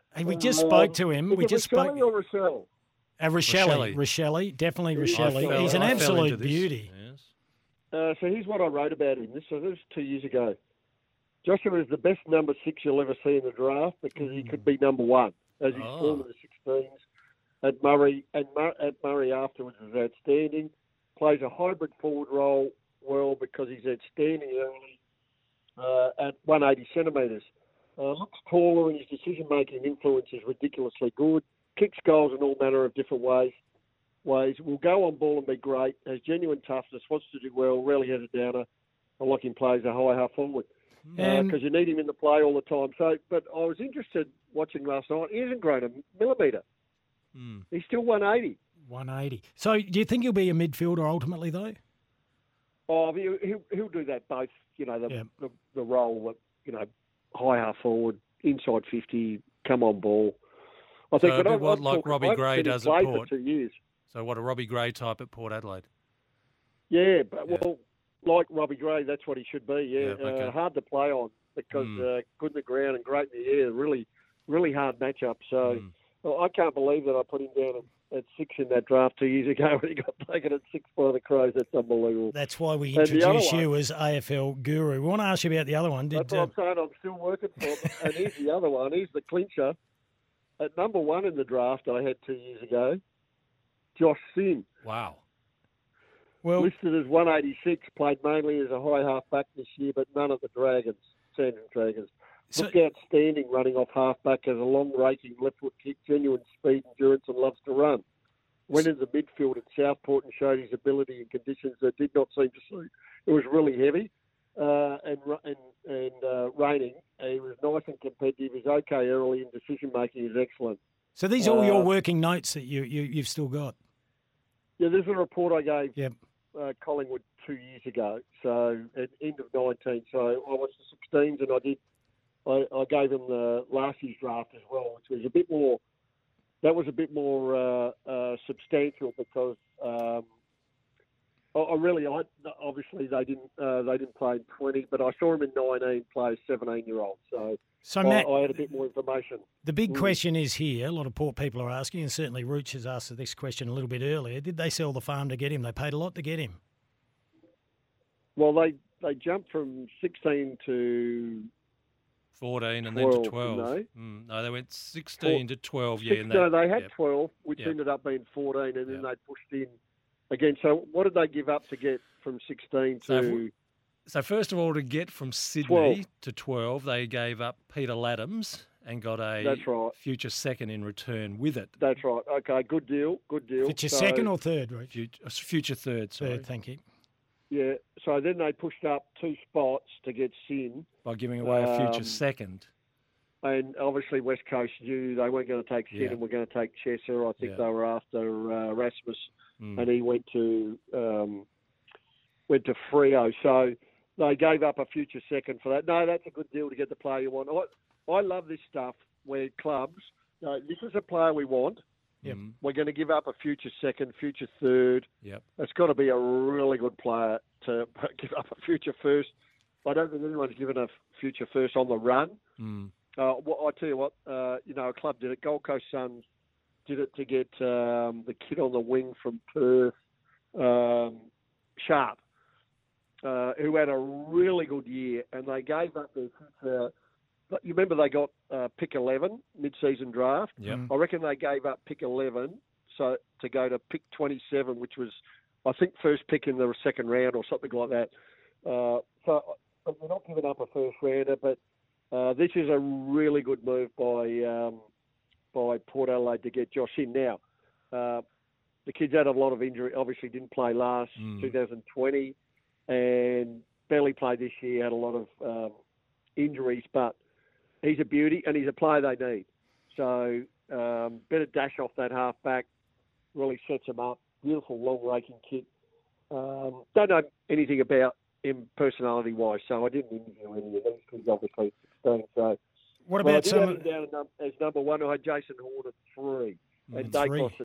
Hey, we just spoke to him. Is We it just Rochelle spoke. or Rochelle? Rochelle, definitely Rochelle. I He's an fell absolute beauty. Yes. So here's what I wrote about him. This was 2 years ago. Joshua is the best number 6 you'll ever see in the draft because he could be number 1, as his form in the 16s at Murray at Murray afterwards was outstanding. Plays a hybrid forward role well because he's outstanding early at 180 centimetres. Looks taller and his decision-making influence is ridiculously good. Kicks goals in all manner of different ways. Will go on ball and be great. Has genuine toughness. Wants to do well. Rarely has a downer. I like him plays a high half forward because you need him in the play all the time. So, but I was interested watching last night. He hasn't grown a millimetre. He's still 180. 180. So, do you think he'll be a midfielder ultimately, though? Oh, he'll do that both. You know, the role, high half forward, inside 50, come on ball. I think. So But what like Robbie Gray does at Port? For 2 years. So what a Robbie Gray type at Port Adelaide? Yeah, but like Robbie Gray, that's what he should be. Yeah, okay. Hard to play on because good in the ground and great in the air. Really, really hard matchup. So I can't believe that I put him down at 6 in that draft 2 years ago when he got taken at 6 by the Crows. That's unbelievable. That's why we introduced you as AFL guru. We want to ask you about the other one. That's what I'm saying. I'm still working for him. And here's the other one. Here's the clincher. At number 1 in the draft I had 2 years ago, Josh Sin. Wow. Well, listed as 186, played mainly as a high half-back this year, but none of the Dragons, Sandringham Dragons. Looked outstanding running off half-back, has a long raking left foot kick, genuine speed, endurance, and loves to run. Went into the midfield at Southport and showed his ability in conditions that did not seem to suit. It was really heavy and raining. He was nice and competitive. He's okay early, and decision-making is excellent. So these are all your working notes that you've still got? Yeah, there's a report I gave Collingwood 2 years ago, so at end of 19. So I watched the 16s and I gave him the last year's draft as well, which was a bit more. That was a bit more substantial because obviously they didn't play in 20, but I saw him in 19 play 17-year-old. So Matt, I had a bit more information. The big question is here, a lot of Port people are asking, and certainly Rooch has asked this question a little bit earlier, did they sell the farm to get him? They paid a lot to get him. Well, they jumped from 16 to 14 and 12, then to 12. No, they went 16 to 12. Yeah, they had 12, which ended up being 14, and then they pushed in again. So what did they give up to get from 16 to... So first of all, to get from Sydney to 12, they gave up Peter Laddams and got a future second in return with it. That's right. Okay, good deal. Future second or third, right? Future third, sorry. Third, thank you. Yeah, so then they pushed up 2 spots to get Sin. By giving away a future second. And obviously West Coast knew they weren't going to take Sin and were going to take Chesser. I think they were after Rasmus, and he went to Freo. So they gave up a future second for that. No, that's a good deal to get the player you want. I love this stuff where clubs, this is a player we want. Yep. We're going to give up a future second, future third. Yep. It's got to be a really good player to give up a future first. I don't think anyone's given a future first on the run. I tell you what, a club did it. Gold Coast Suns did it to get the kid on the wing from Perth, Sharp, who had a really good year, and they gave up their future. But you remember they got pick 11 mid-season draft. Yep. I reckon they gave up pick 11 to go to pick 27, which was, I think, first pick in the second round or something like that. So they're not giving up a first rounder, but this is a really good move by Port Adelaide to get Josh in. Now, the kid's had a lot of injury. Obviously, didn't play last 2020, and barely played this year. Had a lot of injuries, but he's a beauty, and he's a player they need. So, better dash off that half-back, really sets him up. Beautiful, long raking kick. Don't know anything about him personality-wise, so I didn't interview any of these because obviously 16. So, what about I did have him down as number 1. I had Jason Horn at 3. And Dacos